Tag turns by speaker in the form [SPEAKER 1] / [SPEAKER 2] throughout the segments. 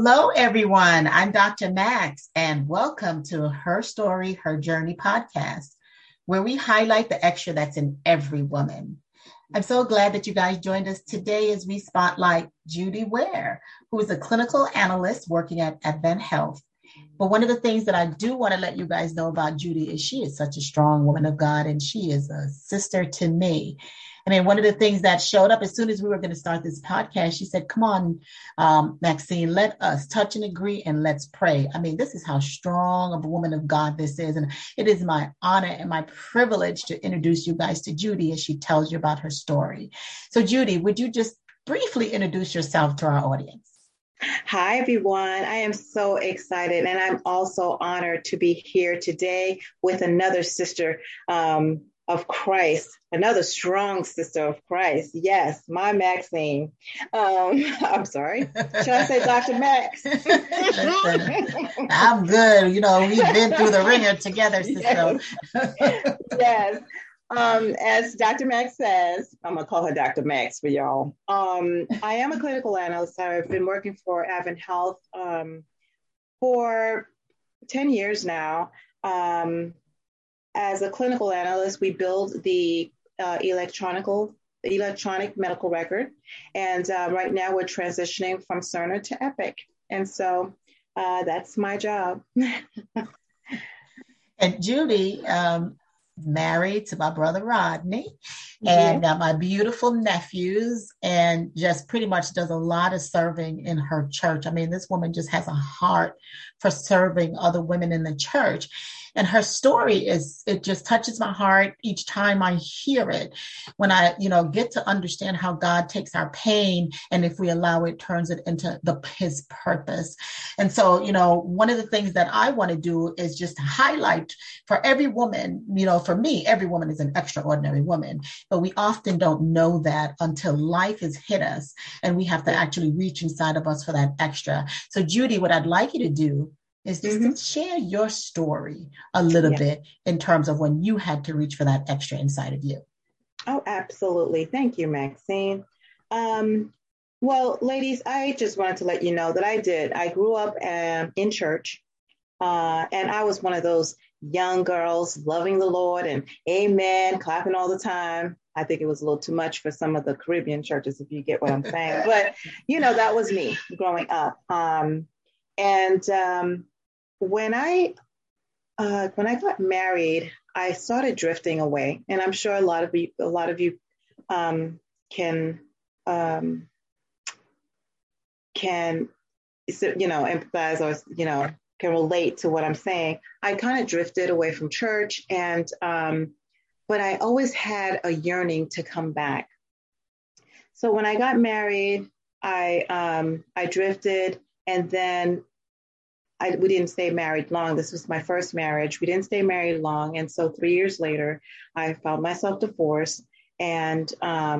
[SPEAKER 1] Hello, everyone. I'm Dr. Max, and welcome to Her Story, Her Journey podcast, where we highlight the extra that's in every woman. I'm so glad that you guys joined us today as we spotlight Judy Ware, who is a clinical analyst working at Advent Health. But one of the things that I do want to let you guys know about Judy is she is such a strong woman of God, and she is a sister to me. I mean, one of the things that showed up as soon as we were going to start this podcast, she said, come on, Maxine, let us touch and agree and let's pray. I mean, this is how strong of a woman of God this is. And it is my honor and my privilege to introduce you guys to Judy as she tells you about her story. So Judy, would you just briefly introduce yourself to our audience?
[SPEAKER 2] Hi, everyone. I am so excited, and I'm also honored to be here today with another sister of Christ, another strong sister of Christ. Yes, my Maxine. I'm sorry. Should I say Dr. Max?
[SPEAKER 1] Listen, I'm good. You know, we've been through the ringer together, sister.
[SPEAKER 2] Yes. As Dr. Max says, I'm going to call her Dr. Max for y'all. I am a clinical analyst. I've been working for Advent Health for 10 years now. As a clinical analyst, we build the electronic medical record. And right now we're transitioning from Cerner to Epic. And so that's my job.
[SPEAKER 1] And Judy, married to my brother Rodney and my beautiful nephews, and just pretty much does a lot of serving in her church. I mean, this woman just has a heart for serving other women in the church. And her story it just touches my heart each time I hear it. When I, get to understand how God takes our pain, and if we allow it, turns it into his purpose. And so, one of the things that I want to do is just highlight for every woman, for me, every woman is an extraordinary woman, but we often don't know that until life has hit us and we have to actually reach inside of us for that extra. So Judy, what I'd like you to do is just to share your story a little bit in terms of when you had to reach for that extra inside of you.
[SPEAKER 2] Oh, absolutely. Thank you, Maxine. Well, ladies, I just wanted to let you know that I grew up in church, and I was one of those young girls loving the Lord and amen, clapping all the time. I think it was a little too much for some of the Caribbean churches, if you get what I'm saying. But, that was me growing up. When I got married, I started drifting away, and I'm sure a lot of you can empathize or can relate to what I'm saying. I kind of drifted away from church, and but I always had a yearning to come back. So when I got married, I drifted, and then we didn't stay married long. This was my first marriage. We didn't stay married long. And so 3 years later, I found myself divorced, and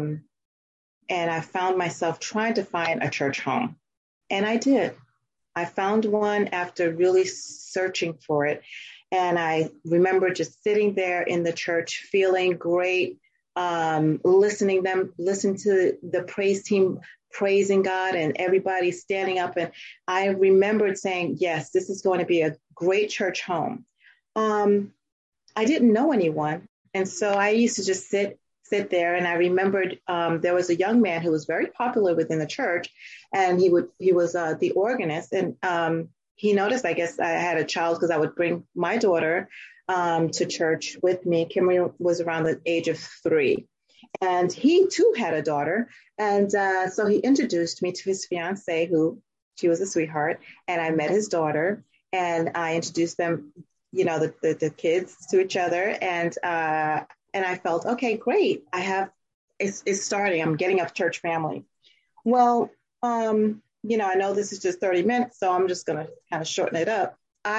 [SPEAKER 2] I found myself trying to find a church home. And I did. I found one after really searching for it. And I remember just sitting there in the church, feeling great, listening to the praise team praising God and everybody standing up. And I remembered saying, yes, this is going to be a great church home. I didn't know anyone. And so I used to just sit there. And I remembered there was a young man who was very popular within the church, and he was the organist. And he noticed, I guess I had a child, because I would bring my daughter to church with me. Kimberly was around the age of 3. And he too had a daughter. And so he introduced me to his fiance, she was a sweetheart. And I met his daughter, and I introduced them, the kids to each other. And I felt, okay, great. It's starting. I'm getting a church family. Well, I know this is just 30 minutes, so I'm just going to kind of shorten it up.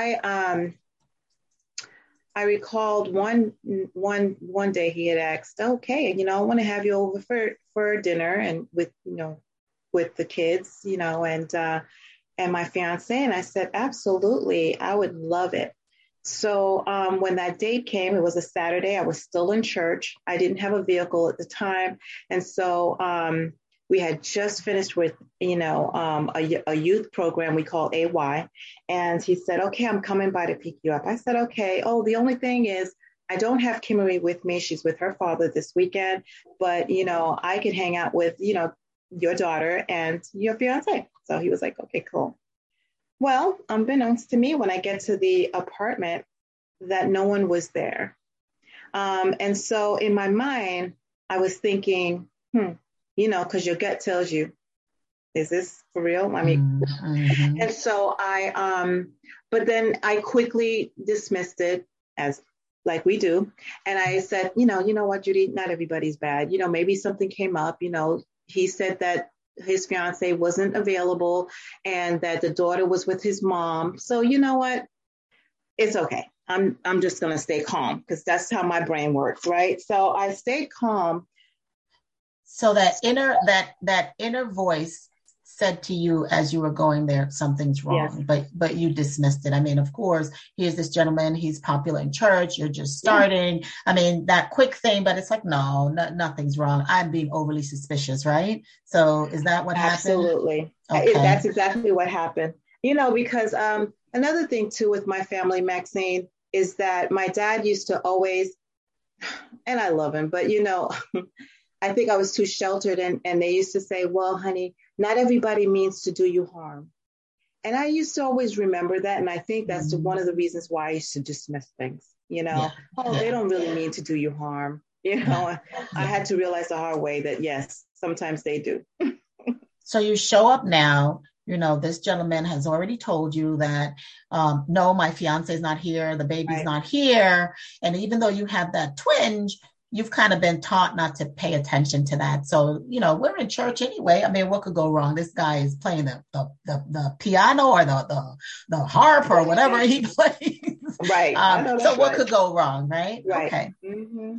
[SPEAKER 2] I recalled one day he had asked, okay, I want to have you over for dinner and with the kids, and my fiance. And I said, absolutely, I would love it. So when that date came, it was a Saturday. I was still in church. I didn't have a vehicle at the time. And so We had just finished with, a youth program we call AY. And he said, okay, I'm coming by to pick you up. I said, okay. Oh, the only thing is I don't have Kimberly with me. She's with her father this weekend, but, I could hang out with, your daughter and your fiance. So he was like, okay, cool. Well, unbeknownst to me, when I get to the apartment, that no one was there. And so in my mind, I was thinking, because your gut tells you, is this for real? I mean, and so but then I quickly dismissed it as like we do. And I said, you know what, Judy, not everybody's bad. Maybe something came up, he said that his fiance wasn't available and that the daughter was with his mom. So you know what? It's okay. I'm just going to stay calm because that's how my brain works. Right. So I stayed calm.
[SPEAKER 1] So that inner voice said to you as you were going there, something's wrong, yes. but you dismissed it. I mean, of course, here's this gentleman, he's popular in church, you're just starting. Yeah. I mean, that quick thing, but it's like, no, nothing's wrong. I'm being overly suspicious, right? So is that what happened?
[SPEAKER 2] Absolutely. Okay. That's exactly what happened. Because another thing too with my family, Maxine, is that my dad used to always, and I love him, but I think I was too sheltered and they used to say, well, honey, not everybody means to do you harm. And I used to always remember that. And I think that's one of the reasons why I used to dismiss things, they don't really mean to do you harm. I had to realize the hard way that, yes, sometimes they do.
[SPEAKER 1] So you show up now, this gentleman has already told you that, no, my fiance is not here. The baby's not here. And even though you have that twinge, you've kind of been taught not to pay attention to that. So, we're in church anyway. I mean, what could go wrong? This guy is playing the piano or the harp or whatever he plays.
[SPEAKER 2] Right.
[SPEAKER 1] So what could go wrong, right?
[SPEAKER 2] Right.
[SPEAKER 1] Okay.
[SPEAKER 2] Mm-hmm.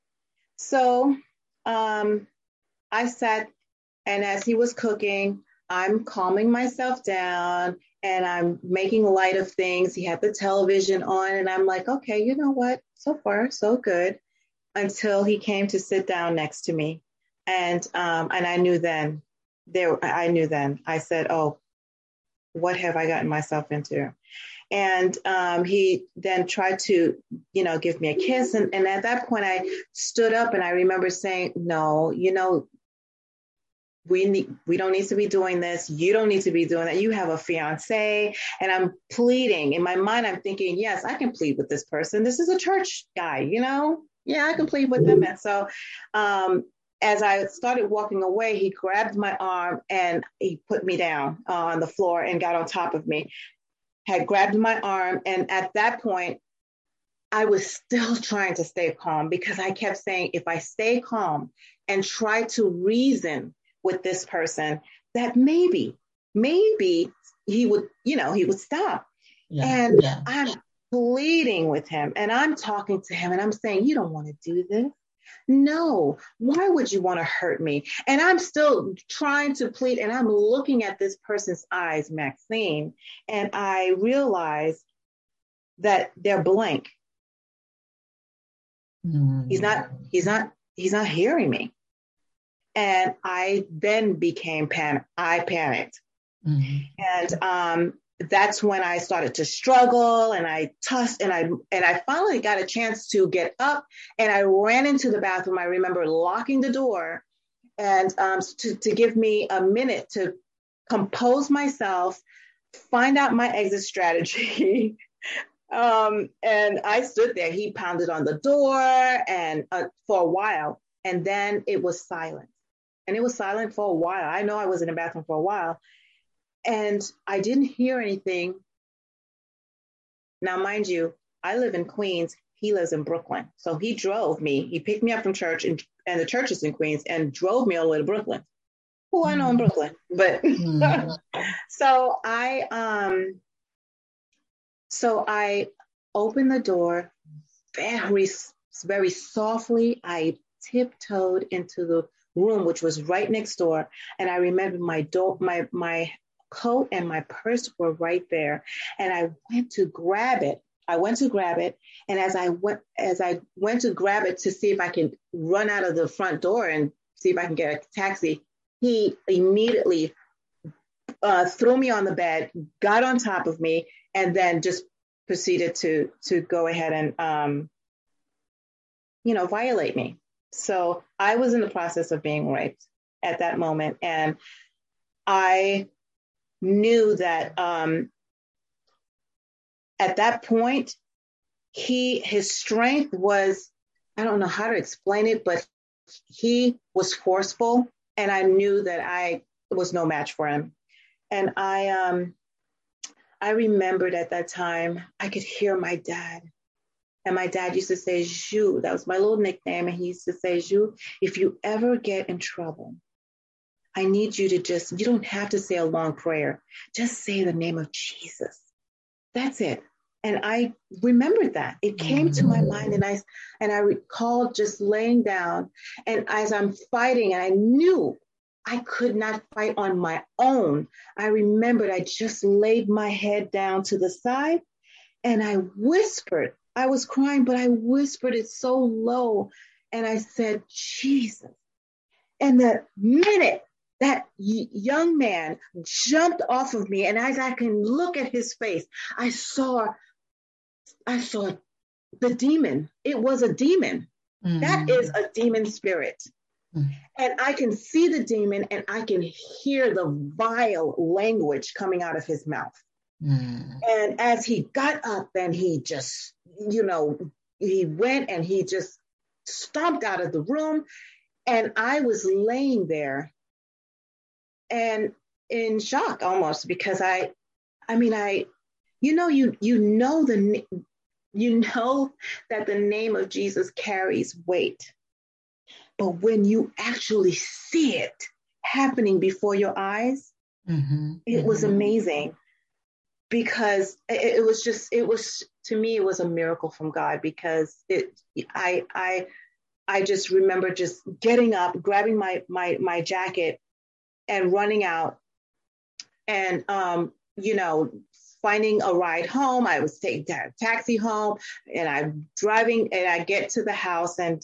[SPEAKER 2] So I sat, and as he was cooking, I'm calming myself down and I'm making light of things. He had the television on and I'm like, okay, you know what? So far, so good. Until he came to sit down next to me. And I knew then, I said, oh, what have I gotten myself into? And he then tried to, give me a kiss. And at that point I stood up and I remember saying, no, we don't need to be doing this. You don't need to be doing that. You have a fiance. And I'm pleading. In my mind, I'm thinking, yes, I can plead with this person. This is a church guy, Yeah, I can plead with them. And so as I started walking away, he grabbed my arm and he put me down on the floor and got on top of me, had grabbed my arm. And at that point, I was still trying to stay calm because I kept saying, if I stay calm and try to reason with this person, that maybe he would, he would stop. I'm pleading with him and I'm talking to him and I'm saying, you don't want to do this. No, why would you want to hurt me? And I'm still trying to plead and I'm looking at this person's eyes, Maxine, and I realize that they're blank. He's not hearing me. And I then became I panicked. And that's when I started to struggle and I tussed and I finally got a chance to get up and I ran into the bathroom. I remember locking the door and to give me a minute to compose myself, find out my exit strategy. And I stood there. He pounded on the door and for a while, and then it was silent. And it was silent for a while. I know I was in the bathroom for a while. And I didn't hear anything. Now, mind you, I live in Queens. He lives in Brooklyn. So he drove me. He picked me up from church and the church is in Queens and drove me all the way to Brooklyn. Oh, I know in Brooklyn. But so I opened the door very, very softly. I tiptoed into the room, which was right next door. And I remember my coat and my purse were right there. And I went to grab it. And as I went to grab it to see if I can run out of the front door and see if I can get a taxi, he immediately threw me on the bed, got on top of me, and then just proceeded to go ahead and violate me. So I was in the process of being raped at that moment, and I knew that at that point, his strength was, I don't know how to explain it, but he was forceful, and I knew that I was no match for him. And I remembered at that time, I could hear my dad. And my dad used to say, Ju, that was my little nickname. And he used to say, Ju, if you ever get in trouble, I need you to you don't have to say a long prayer. Just say the name of Jesus. That's it. And I remembered that. It came to my mind, and I recalled just laying down, and as I'm fighting, and I knew I could not fight on my own. I remembered I just laid my head down to the side, and I whispered. I was crying, but I whispered it so low, and I said, Jesus. And the minute that young man jumped off of me, and as I can look at his face, I saw the demon. It was a demon. That is a demon spirit. And I can see the demon, and I can hear the vile language coming out of his mouth. And as he got up, and he just, he went and he just stomped out of the room. And I was laying there and in shock almost, because you know that the name of Jesus carries weight. But when you actually see it happening before your eyes, it was amazing, because it was to me, it was a miracle from God, because I just remember just getting up, grabbing my jacket and running out, and, finding a ride home. I was taking a taxi home, and I'm driving, and I get to the house, and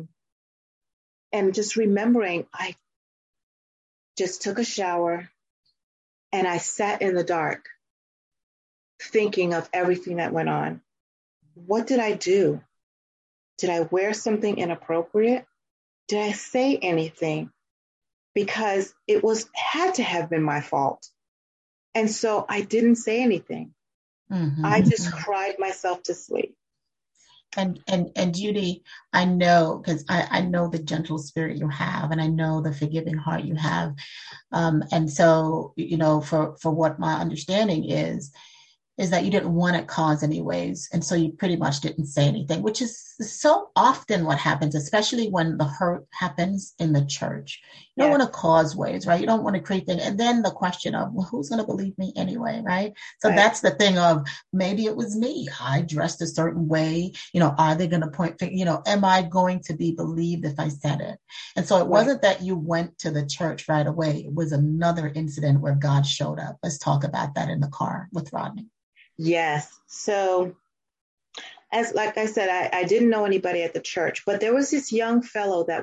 [SPEAKER 2] just remembering, I just took a shower, and I sat in the dark thinking of everything that went on. What did I do? Did I wear something inappropriate? Did I say anything? Because it had to have been my fault. And so I didn't say anything. I just cried myself to sleep.
[SPEAKER 1] And Judy, I know, because I know the gentle spirit you have, and I know the forgiving heart you have. And so, for what my understanding is that you didn't want it caused anyways. And so you pretty much didn't say anything, which is so often what happens, especially when the hurt happens in the church. You don't want to cause waves, right? You don't want to create things. And then the question of, well, who's going to believe me anyway, right? So that's the thing of, maybe it was me. I dressed a certain way. Are they going to point, am I going to be believed if I said it? And so it wasn't that you went to the church right away. It was another incident where God showed up. Let's talk about that in the car with Rodney.
[SPEAKER 2] Yes. So, like I said, I didn't know anybody at the church, but there was this young fellow that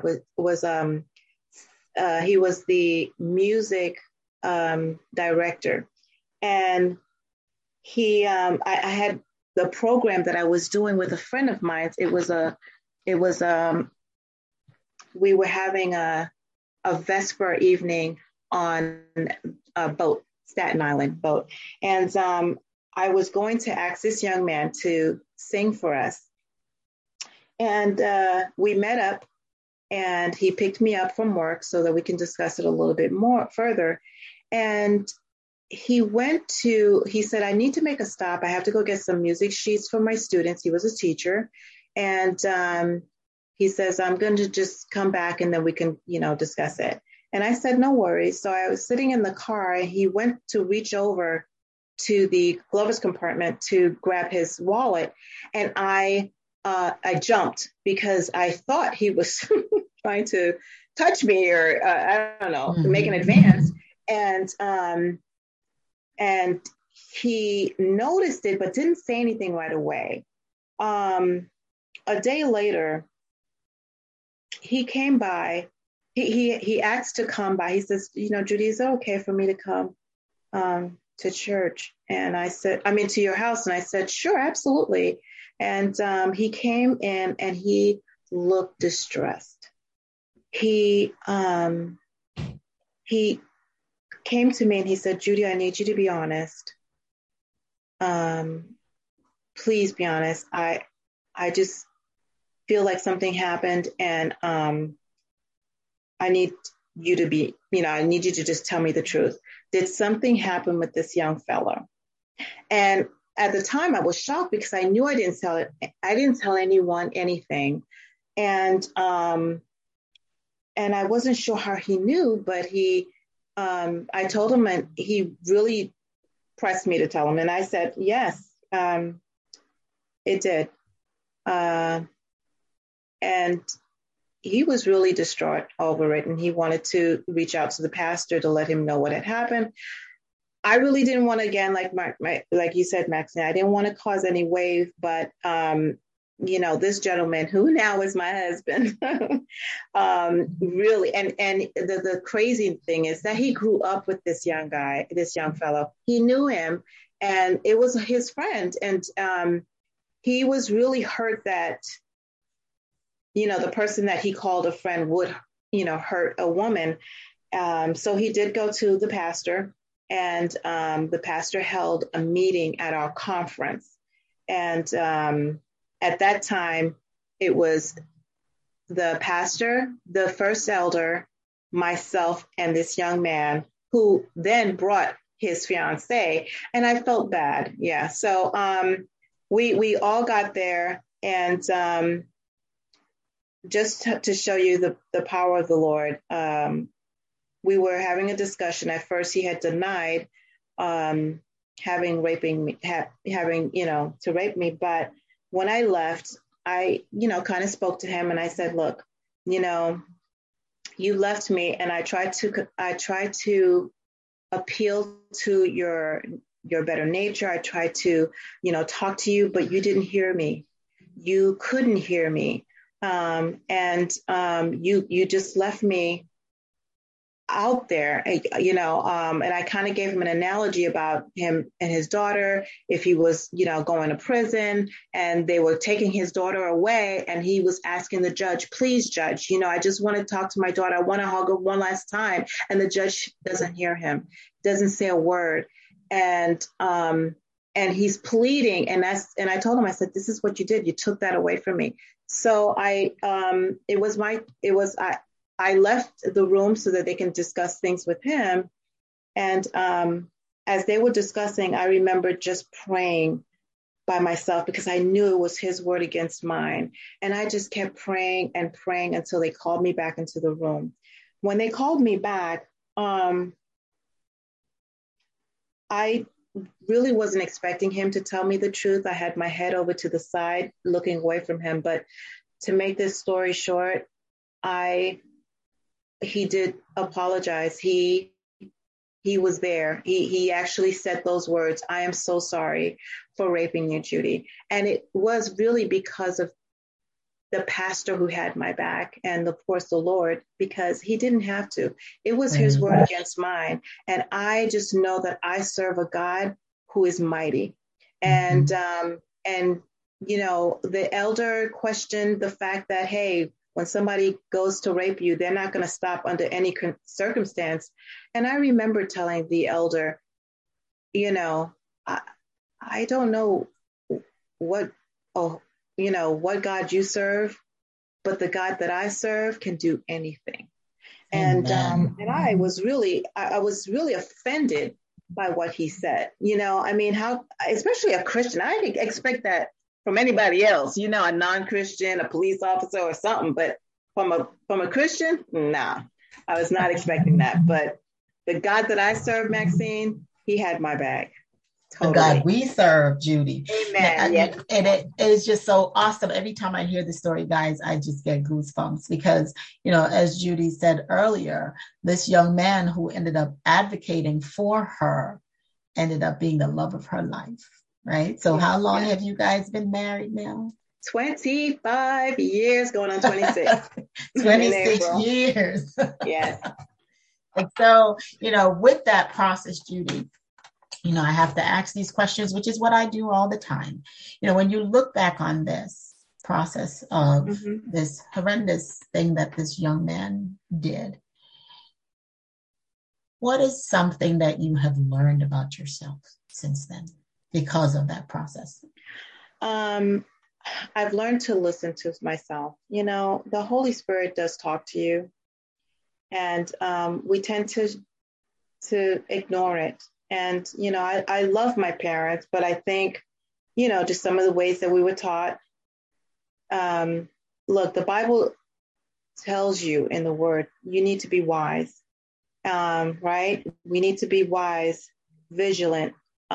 [SPEAKER 2] he was the music director, and I had the program that I was doing with a friend of mine. We were having a Vesper evening on a boat, Staten Island boat, and I was going to ask this young man to sing for us. And we met up, and he picked me up from work so that we can discuss it a little bit more further. And he said, I need to make a stop. I have to go get some music sheets for my students. He was a teacher. And he says, I'm going to just come back, and then we can, discuss it. And I said, no worries. So I was sitting in the car, and he went to reach over to the glover's compartment to grab his wallet. And I jumped, because I thought he was trying to touch me, or I don't know, to make an advance. And he noticed it, but didn't say anything right away. A day later, he came by. he asked to come by. He says, Judy, is it okay for me to come to church? And I said, to your house. And I said, sure, absolutely. And he came in and he looked distressed. He came to me and he said, Judy, I need you to be honest. Please be honest. I just feel like something happened, and I need you to be, I need you to just tell me the truth. Did something happen with this young fellow? And at the time I was shocked because I knew I didn't tell anyone anything. And I wasn't sure how he knew, but I told him, and he really pressed me to tell him. And I said, yes, it did. And he was really distraught over it. And he wanted to reach out to the pastor to let him know what had happened. I really didn't want to, again, like you said, Maxine, I didn't want to cause any wave, but, this gentleman who now is my husband, really, and the crazy thing is that he grew up with this young fellow. He knew him, and it was his friend. And he was really hurt that, the person that he called a friend would, hurt a woman. So he did go to the pastor, and the pastor held a meeting at our conference. And at that time, it was the pastor, the first elder, myself, and this young man who then brought his fiance. And I felt bad. Yeah. So we all got there, and just to show you the power of the Lord, we were having a discussion. At first, he had denied having to rape me. But when I left, I, kind of spoke to him, and I said, look, you left me, and I tried to appeal to your better nature. I tried to, talk to you, but you didn't hear me. You couldn't hear me. And you just left me out there, and I kind of gave him an analogy about him and his daughter. If he was, going to prison and they were taking his daughter away, and he was asking the judge, please, judge, I just want to talk to my daughter. I want to hug her one last time. And the judge doesn't hear him, doesn't say a word. And he's pleading. And I told him, I said, this is what you did. You took that away from me. So I left the room so that they can discuss things with him. And as they were discussing, I remember just praying by myself because I knew it was his word against mine. And I just kept praying and praying until they called me back into the room. When they called me back, I really wasn't expecting him to tell me the truth. I had my head over to the side, looking away from him. But to make this story short, he did apologize. He was there. He actually said those words, I am so sorry for raping you, Judy. And it was really because of the pastor who had my back, and of course the Lord, because he didn't have to. It was his word against mine. And I just know that I serve a God who is mighty. And the elder questioned the fact that, hey, when somebody goes to rape you, they're not going to stop under any circumstance. And I remember telling the elder, I don't know what God you serve, but the God that I serve can do anything. And I was really offended by what he said. How, especially a Christian, I didn't expect that from anybody else, a non-Christian, a police officer or something, but from a Christian, nah, I was not expecting that. But the God that I serve, Maxine, he had my back.
[SPEAKER 1] Totally. The God we serve, Judy.
[SPEAKER 2] Amen.
[SPEAKER 1] And it is just so awesome. Every time I hear the story, guys, I just get goosebumps because, as Judy said earlier, this young man who ended up advocating for her ended up being the love of her life. Right. So how long have you guys been married now?
[SPEAKER 2] 25 years, going on 26. In
[SPEAKER 1] 26
[SPEAKER 2] April.
[SPEAKER 1] years.
[SPEAKER 2] Yes.
[SPEAKER 1] And so, with that process, Judy, I have to ask these questions, which is what I do all the time. When you look back on this process of this horrendous thing that this young man did, what is something that you have learned about yourself since then because of that process?
[SPEAKER 2] I've learned to listen to myself. The Holy Spirit does talk to you, and we tend to ignore it. And, I love my parents, but I think, just some of the ways that we were taught. Look, the Bible tells you in the word, you need to be wise, right? We need to be wise, vigilant.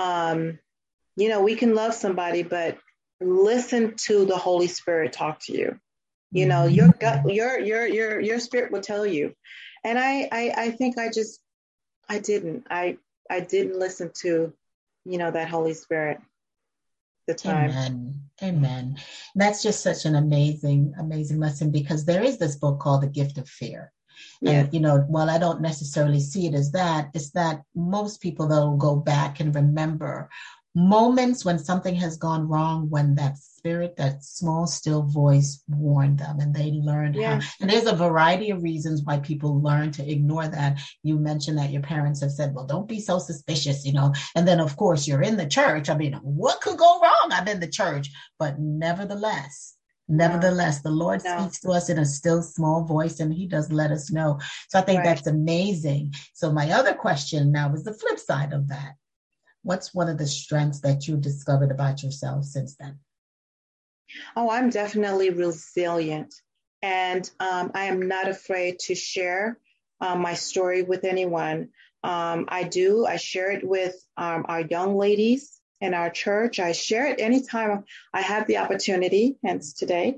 [SPEAKER 2] We can love somebody, but listen to the Holy Spirit talk to you. Your gut, your spirit will tell you. And I think I didn't listen to, that Holy Spirit at the time.
[SPEAKER 1] Amen. That's just such an amazing lesson, because there is this book called The Gift of Fear.
[SPEAKER 2] Yes.
[SPEAKER 1] And, while I don't necessarily see it as that, it's that most people, though, go back and remember moments when something has gone wrong, when that spirit, that small, still voice warned them, and they learned how. And there's a variety of reasons why people learn to ignore that. You mentioned that your parents have said, well, don't be so suspicious, and then, of course, you're in the church. I mean, what could go wrong? I'm in the church. But nevertheless, the Lord speaks to us in a still small voice, and he does let us know. So I think that's amazing. So my other question now is the flip side of that. What's one of the strengths that you discovered about yourself since then?
[SPEAKER 2] Oh, I'm definitely resilient. And I am not afraid to share my story with anyone. I share it with our young ladies in our church. I share it anytime I have the opportunity, hence today,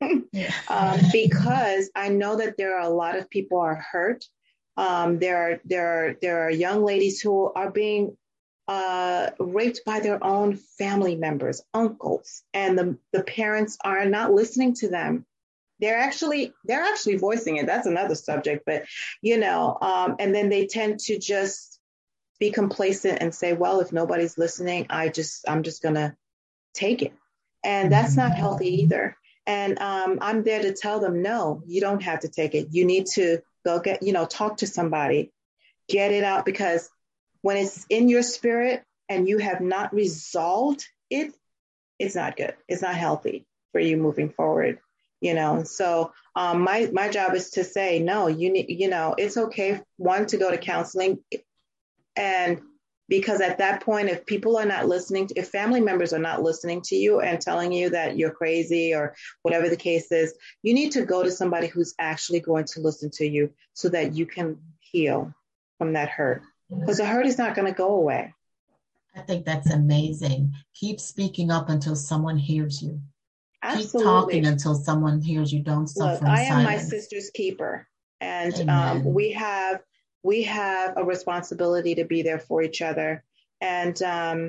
[SPEAKER 2] because I know that there are a lot of people are hurt. There are young ladies who are being raped by their own family members, uncles, and the parents are not listening to them. They're actually voicing it. That's another subject, but and then they tend to just be complacent and say, well, if nobody's listening, I'm just gonna take it. And that's not healthy either. And I'm there to tell them, no, you don't have to take it. You need to go talk to somebody, get it out, because when it's in your spirit and you have not resolved it, it's not good. It's not healthy for you moving forward, So my job is to say, no, you need, it's okay, one, to go to counseling. And because at that point, if people are not listening, if family members are not listening to you and telling you that you're crazy or whatever the case is, you need to go to somebody who's actually going to listen to you so that you can heal from that hurt. Because the hurt is not going to go away.
[SPEAKER 1] I think that's amazing. Keep speaking up until someone hears you.
[SPEAKER 2] Absolutely.
[SPEAKER 1] Keep talking until someone hears you. Don't suffer in silence.
[SPEAKER 2] I am my sister's keeper. And we have a responsibility to be there for each other. And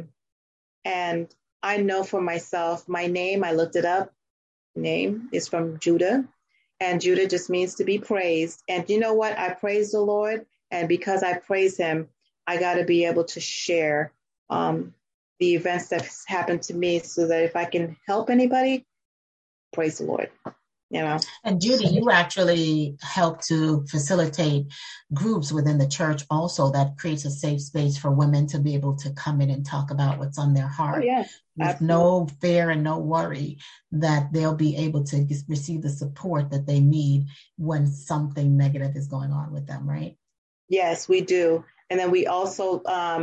[SPEAKER 2] I know for myself, my name, I looked it up. Name is from Judah. And Judah just means to be praised. And you know what? I praise the Lord. And because I praise him, I got to be able to share the events that happened to me so that if I can help anybody, praise the Lord.
[SPEAKER 1] And Judy, you actually help to facilitate groups within the church also that creates a safe space for women to be able to come in and talk about what's on their heart. With absolutely. No fear and no worry that they'll be able to receive the support that they need when something negative is going on with them, right?
[SPEAKER 2] Yes, we do. And then we also,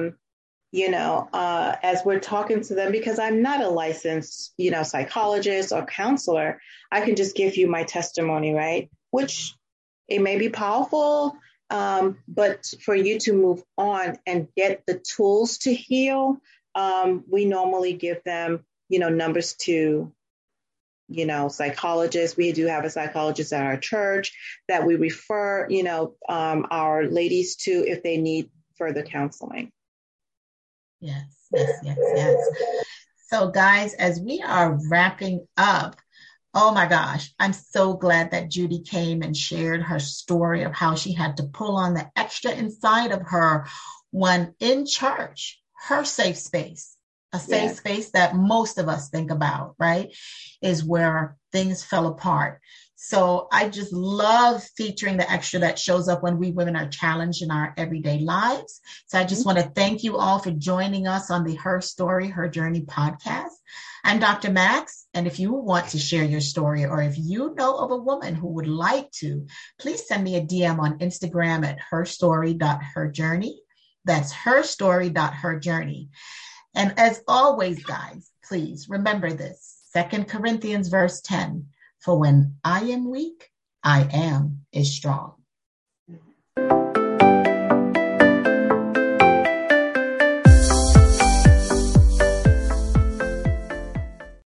[SPEAKER 2] as we're talking to them, because I'm not a licensed, psychologist or counselor, I can just give you my testimony, right? Which it may be powerful, but for you to move on and get the tools to heal, we normally give them, numbers to psychologists. We do have a psychologist at our church that we refer, our ladies to if they need further counseling.
[SPEAKER 1] Yes. So guys, as we are wrapping up, Oh my gosh. I'm so glad that Judy came and shared her story of how she had to pull on the extra inside of her when in church, her safe space, a safe
[SPEAKER 2] Yes.
[SPEAKER 1] space that most of us think about, right? Is where things fell apart. So I just love featuring the extra that shows up when we women are challenged in our everyday lives. So I just want to thank you all for joining us on the Her Story, Her Journey podcast. I'm Dr. Max, and if you want to share your story or if you know of a woman who would like to, please send me a DM on Instagram at herstory.herjourney. That's herstory.herjourney. And as always, guys, please remember this, 2 Corinthians verse 10, for when I am weak, I am is strong.